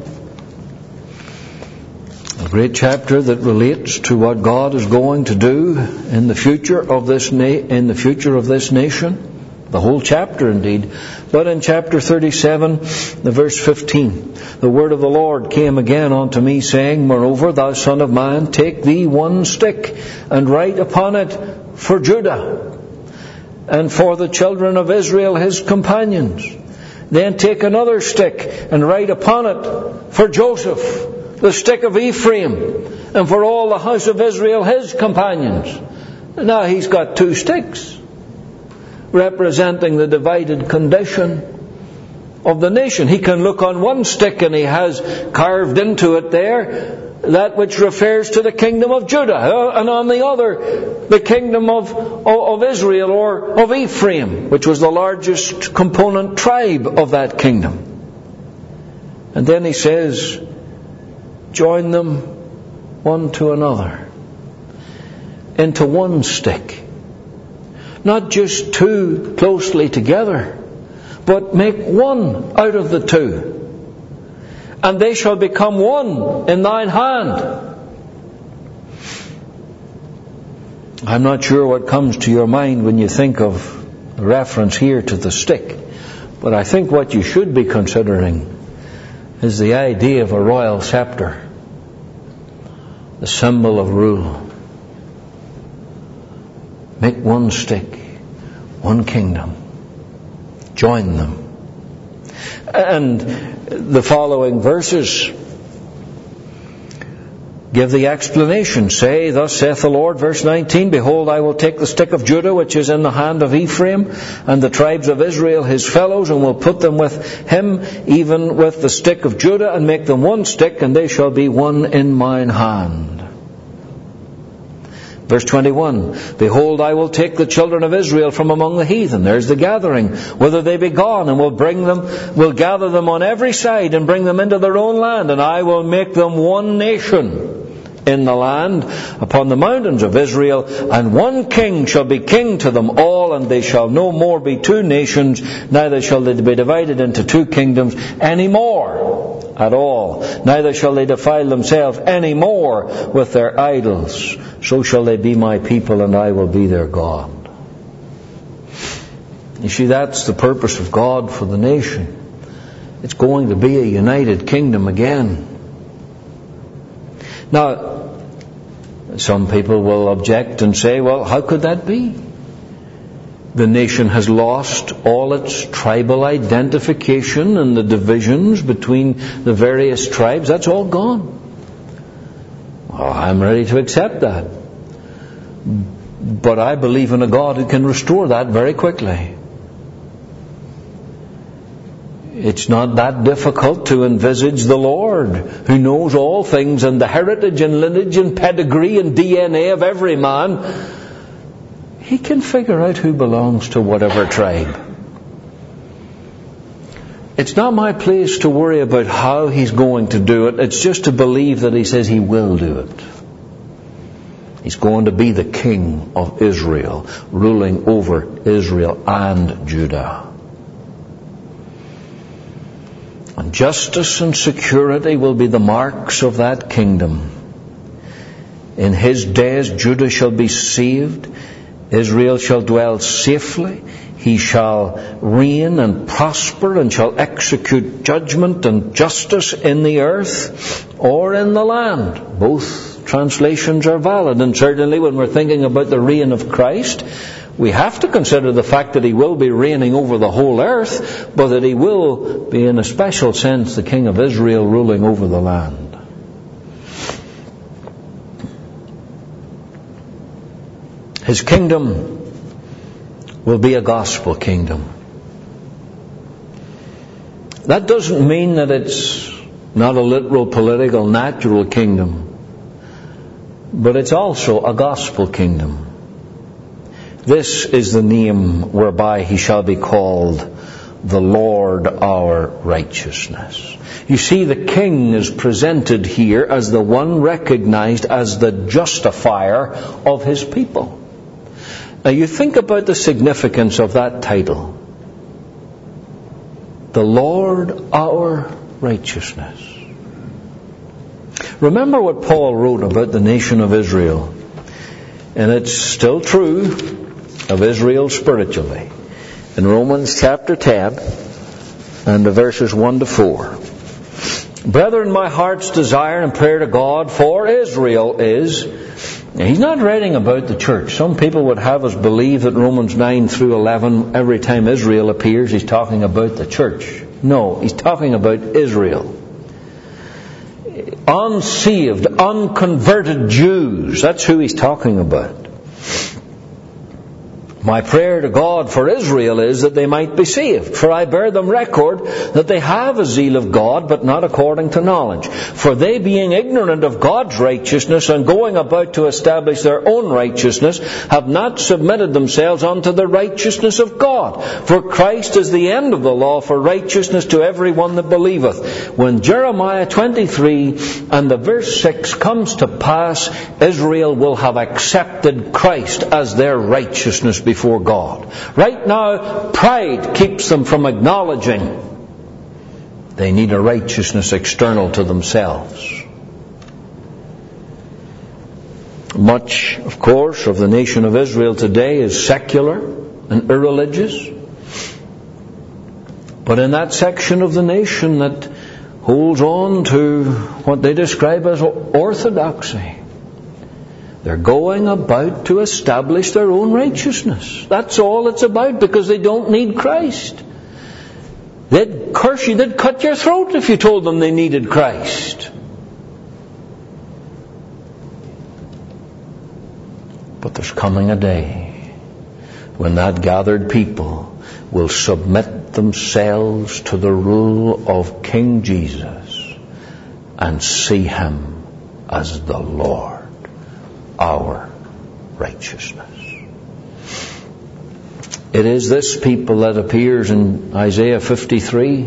a great chapter that relates to what God is going to do in the future of this na- in the future of this nation. The whole chapter indeed. But in chapter thirty-seven, the verse fifteen, the word of the Lord came again unto me, saying, Moreover, thou son of man, take thee one stick, and write upon it for Judah, and for the children of Israel his companions. Then take another stick, and write upon it for Joseph, the stick of Ephraim, and for all the house of Israel his companions. Now he's got two sticks, representing the divided condition of the nation. He can look on one stick and he has carved into it there that which refers to the kingdom of Judah, and on the other the kingdom of, of, of Israel or of Ephraim, which was the largest component tribe of that kingdom. And then he says, join them one to another into one stick. Not just two closely together, but make one out of the two. And they shall become one in thine hand. I'm not sure what comes to your mind when you think of the reference here to the stick, but I think what you should be considering is the idea of a royal scepter, the symbol of rule. Make one stick, one kingdom. Join them. And the following verses give the explanation. Say, thus saith the Lord, verse nineteen, Behold, I will take the stick of Judah, which is in the hand of Ephraim, and the tribes of Israel his fellows, and will put them with him, even with the stick of Judah, and make them one stick, and they shall be one in mine hand. Verse twenty-one, Behold, I will take the children of Israel from among the heathen. There's the gathering, whither they be gone, and will bring them, will gather them on every side, and bring them into their own land, and I will make them one nation in the land upon the mountains of Israel, and one king shall be king to them all, and they shall no more be two nations, neither shall they be divided into two kingdoms any more at all, neither shall they defile themselves any more with their idols. So shall they be my people, and I will be their God. You see, that's the purpose of God for the nation. It's going to be a united kingdom again. Now, some people will object and say, well, how could that be? The nation has lost all its tribal identification and the divisions between the various tribes. That's all gone. Well, I'm ready to accept that. But I believe in a God who can restore that very quickly. It's not that difficult to envisage the Lord, who knows all things and the heritage and lineage and pedigree and D N A of every man. He can figure out who belongs to whatever tribe. It's not my place to worry about how He's going to do it. It's just to believe that He says He will do it. He's going to be the King of Israel, ruling over Israel and Judah. And justice and security will be the marks of that kingdom. In His days Judah shall be saved, Israel shall dwell safely, He shall reign and prosper, and shall execute judgment and justice in the earth or in the land, both translations are valid. And certainly when we're thinking about the reign of Christ, we have to consider the fact that He will be reigning over the whole earth, but that He will be in a special sense the King of Israel ruling over the land. His kingdom will be a gospel kingdom. That doesn't mean that it's not a literal, political, natural kingdom, but it's also a gospel kingdom. This is the name whereby He shall be called the Lord our righteousness. You see, the King is presented here as the one recognized as the justifier of His people. Now you think about the significance of that title. The Lord our righteousness. Remember what Paul wrote about the nation of Israel. And it's still true of Israel spiritually. In Romans chapter ten and the verses one to four. Brethren, my heart's desire and prayer to God for Israel is... Now, he's not writing about the church. Some people would have us believe that Romans nine through eleven, every time Israel appears, he's talking about the church. No, he's talking about Israel. Unsaved, unconverted Jews. That's who he's talking about. My prayer to God for Israel is that they might be saved. For I bear them record that they have a zeal of God, but not according to knowledge. For they, being ignorant of God's righteousness and going about to establish their own righteousness, have not submitted themselves unto the righteousness of God. For Christ is the end of the law for righteousness to every one that believeth. When Jeremiah twenty-three and the verse six comes to pass, Israel will have accepted Christ as their righteousness before before God. Right now, pride keeps them from acknowledging they need a righteousness external to themselves. Much, of course, of the nation of Israel today is secular and irreligious. But in that section of the nation that holds on to what they describe as orthodoxy, they're going about to establish their own righteousness. That's all it's about, because they don't need Christ. They'd curse you, they'd cut your throat if you told them they needed Christ. But there's coming a day when that gathered people will submit themselves to the rule of King Jesus and see Him as the Lord, our righteousness. It is this people that appears in Isaiah fifty-three.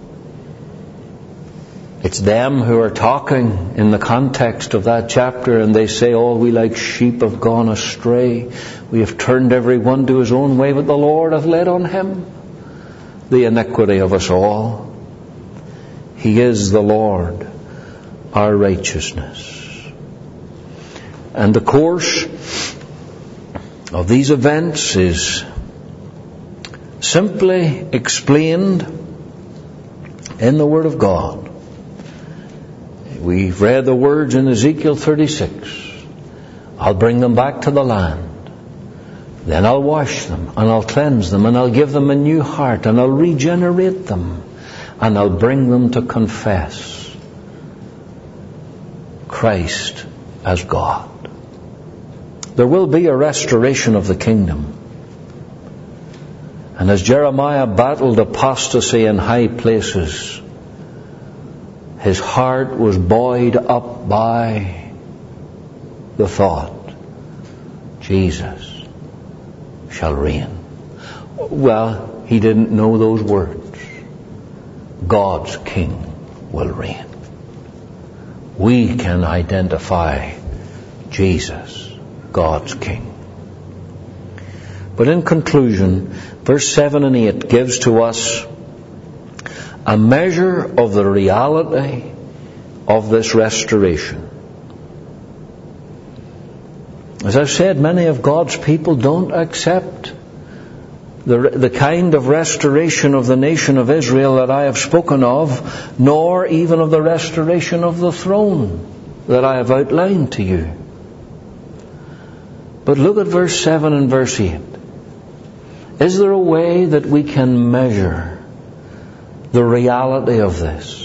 It's them who are talking in the context of that chapter, and they say, "All we like sheep have gone astray. We have turned every one to his own way, but the Lord hath laid on Him the iniquity of us all." He is the Lord, our righteousness. And the course of these events is simply explained in the Word of God. We've read the words in Ezekiel thirty-six. I'll bring them back to the land. Then I'll wash them, and I'll cleanse them, and I'll give them a new heart, and I'll regenerate them, and I'll bring them to confess Christ as God. There will be a restoration of the kingdom. And as Jeremiah battled apostasy in high places, his heart was buoyed up by the thought, Jesus shall reign. Well, he didn't know those words. God's King will reign. We can identify Jesus, God's King. But in conclusion, verse seven and eight gives to us a measure of the reality of this restoration. As I've said, many of God's people don't accept the, the kind of restoration of the nation of Israel that I have spoken of, nor even of the restoration of the throne. that I have outlined to you. But look at verse seven and verse eight. Is there a way that we can measure the reality of this?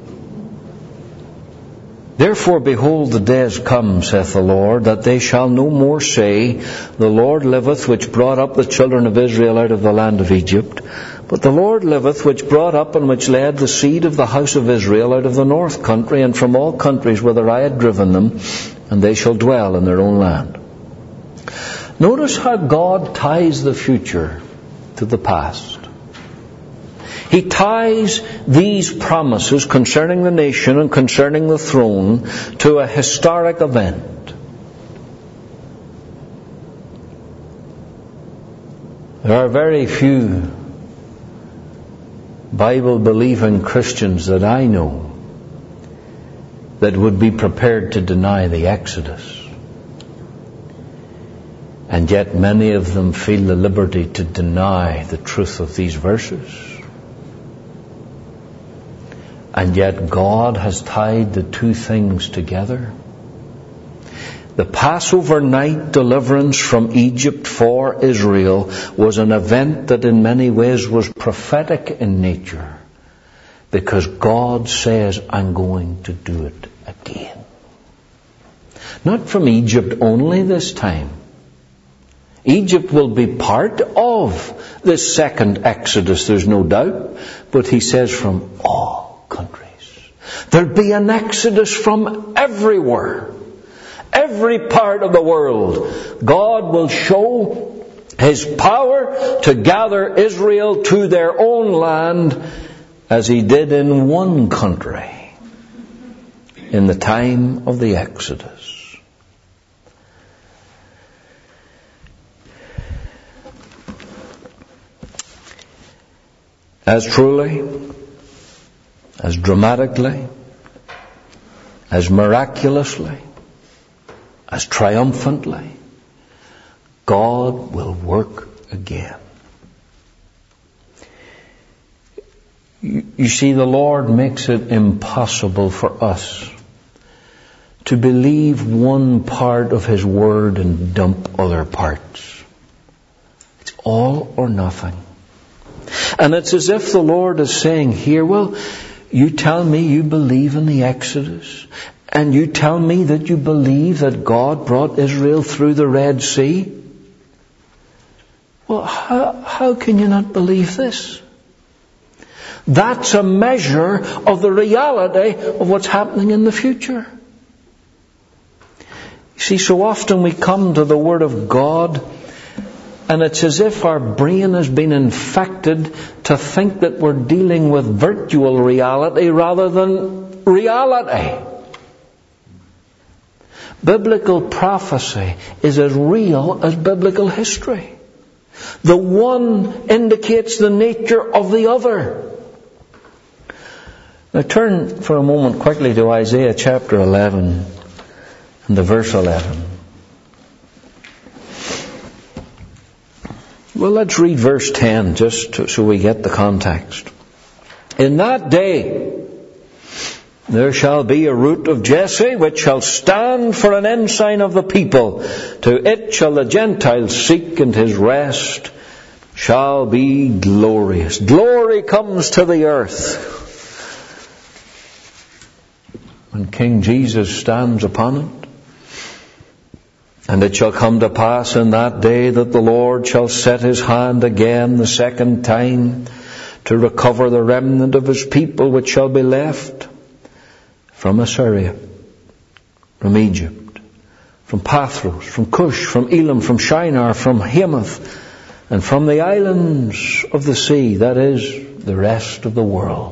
Therefore, behold, the days come, saith the Lord, that they shall no more say, the Lord liveth, which brought up the children of Israel out of the land of Egypt. But the Lord liveth, which brought up and which led the seed of the house of Israel out of the north country and from all countries whither I had driven them, and they shall dwell in their own land. Notice how God ties the future to the past. He ties these promises concerning the nation and concerning the throne to a historic event. There are very few Bible-believing Christians that I know that would be prepared to deny the Exodus. And yet many of them feel the liberty to deny the truth of these verses. And yet God has tied the two things together. The Passover night deliverance from Egypt for Israel was an event that in many ways was prophetic in nature, because God says, I'm going to do it again. Not from Egypt only this time. Egypt will be part of this second Exodus, there's no doubt, but he says from all countries. There'll be an exodus from everywhere. Every part of the world. God will show His power to gather Israel to their own land as He did in one country in the time of the Exodus. As truly, as dramatically, as miraculously, as triumphantly, God will work again. You, you see, the Lord makes it impossible for us to believe one part of His Word and dump other parts. It's all or nothing. And it's as if the Lord is saying here, well, you tell me you believe in the Exodus, and you tell me that you believe that God brought Israel through the Red Sea. Well, how, how can you not believe this? That's a measure of the reality of what's happening in the future. You see, so often we come to the Word of God, and it's as if our brain has been infected to think that we're dealing with virtual reality rather than reality. Biblical prophecy is as real as biblical history. The one indicates the nature of the other. Now turn for a moment quickly to Isaiah chapter eleven and the verse eleven. Well, let's read verse ten just to, so we get the context. In that day there shall be a root of Jesse, which shall stand for an ensign of the people. To it shall the Gentiles seek, and his rest shall be glorious. Glory comes to the earth when King Jesus stands upon it. And it shall come to pass in that day that the Lord shall set His hand again the second time to recover the remnant of His people which shall be left from Assyria, from Egypt, from Pathros, from Cush, from Elam, from Shinar, from Hamath, and from the islands of the sea, that is, the rest of the world.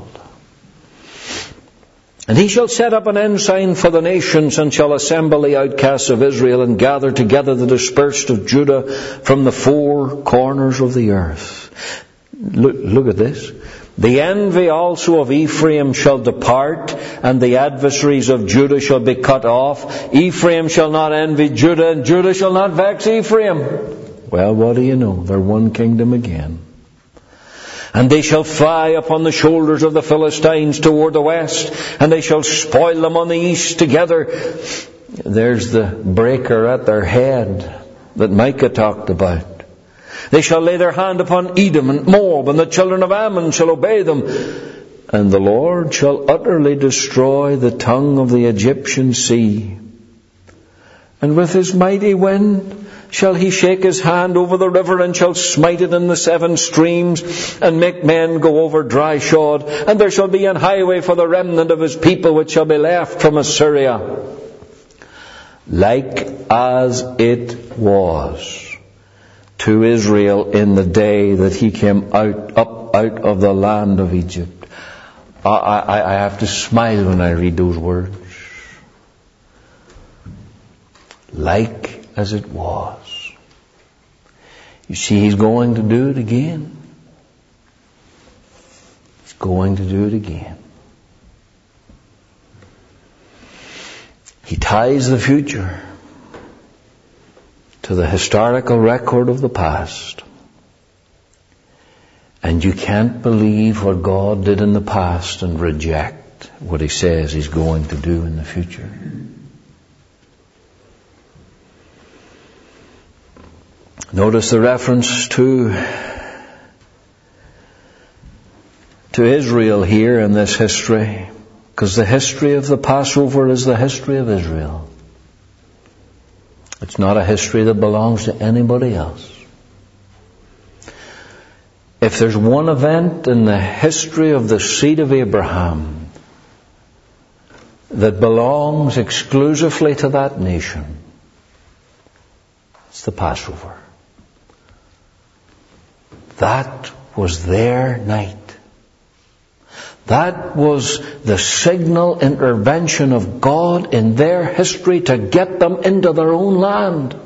And He shall set up an ensign for the nations, and shall assemble the outcasts of Israel, and gather together the dispersed of Judah from the four corners of the earth. Look, look at this. The envy also of Ephraim shall depart, and the adversaries of Judah shall be cut off. Ephraim shall not envy Judah, and Judah shall not vex Ephraim. Well, what do you know? They're one kingdom again. And they shall fly upon the shoulders of the Philistines toward the west, and they shall spoil them on the east together. There's the breaker at their head that Micah talked about. They shall lay their hand upon Edom and Moab, and the children of Ammon shall obey them. And the Lord shall utterly destroy the tongue of the Egyptian sea. And with his mighty wind shall he shake his hand over the river, and shall smite it in the seven streams, and make men go over dry shod. And there shall be an highway for the remnant of his people, which shall be left from Assyria, like as it was to Israel in the day that he came out up out of the land of Egypt. I, I, I have to smile when I read those words. Like as it was. You see, he's going to do it again. He's going to do it again. He ties the future to the historical record of the past. And you can't believe what God did in the past and reject what he says he's going to do in the future. Notice the reference to to Israel here in this history, because the history of the Passover is the history of Israel. It's not a history that belongs to anybody else. If there's one event in the history of the seed of Abraham that belongs exclusively to that nation, it's the Passover. That was their night. That was the signal intervention of God in their history to get them into their own land.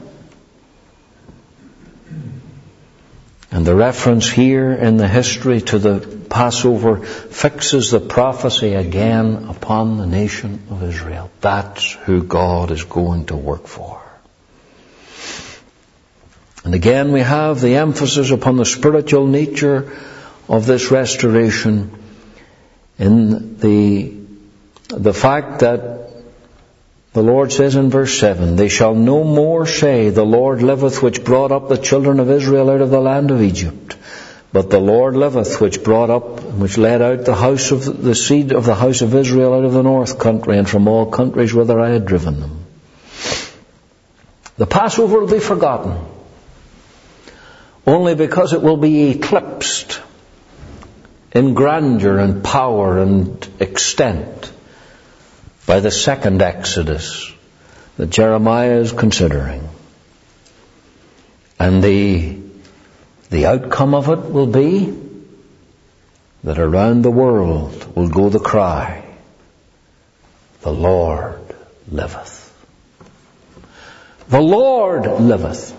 And the reference here in the history to the Passover fixes the prophecy again upon the nation of Israel. That's who God is going to work for. And again we have the emphasis upon the spiritual nature of this restoration in the, the fact that the Lord says in verse seven, they shall no more say, the Lord liveth which brought up the children of Israel out of the land of Egypt. But the Lord liveth which brought up, which led out the house of the seed of the house of Israel out of the north country and from all countries whither I had driven them. The Passover will be forgotten, only because it will be eclipsed in grandeur and power and extent by the second Exodus that Jeremiah is considering. And the, the outcome of it will be that around the world will go the cry, the Lord liveth. The Lord liveth.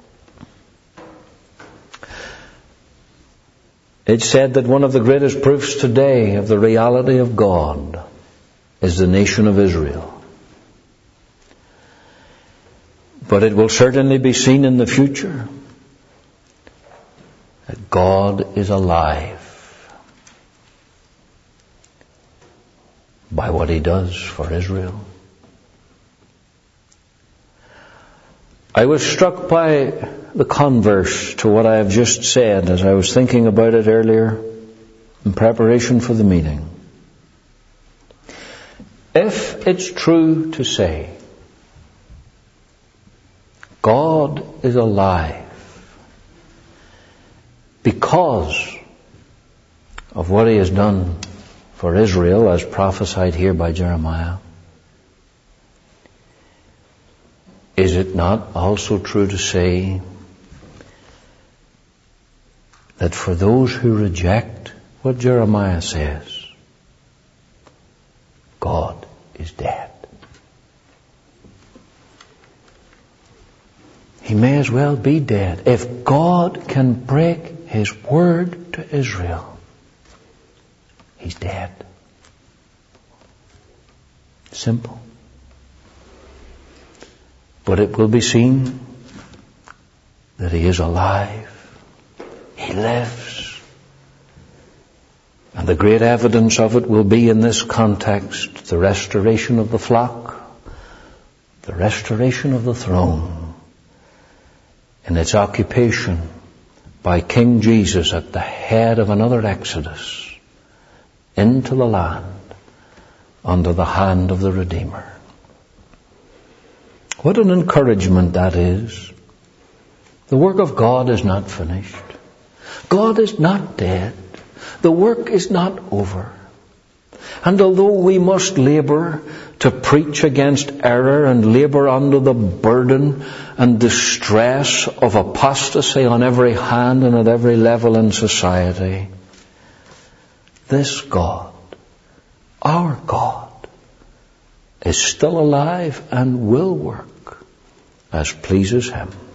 It's said that one of the greatest proofs today of the reality of God is the nation of Israel. But it will certainly be seen in the future that God is alive by what he does for Israel. I was struck by the converse to what I have just said as I was thinking about it earlier in preparation for the meeting. If it's true to say God is alive because of what he has done for Israel as prophesied here by Jeremiah, is it not also true to say that for those who reject what Jeremiah says, God is dead? He may as well be dead. If God can break his word to Israel, he's dead. Simple. But it will be seen that he is alive. He lives. And the great evidence of it will be in this context, the restoration of the flock, the restoration of the throne, in its occupation by King Jesus at the head of another exodus into the land under the hand of the Redeemer. What an encouragement that is. The work of God is not finished. God is not dead. The work is not over. And although we must labour to preach against error and labour under the burden and distress of apostasy on every hand and at every level in society, this God, our God, is still alive and will work as pleases Him.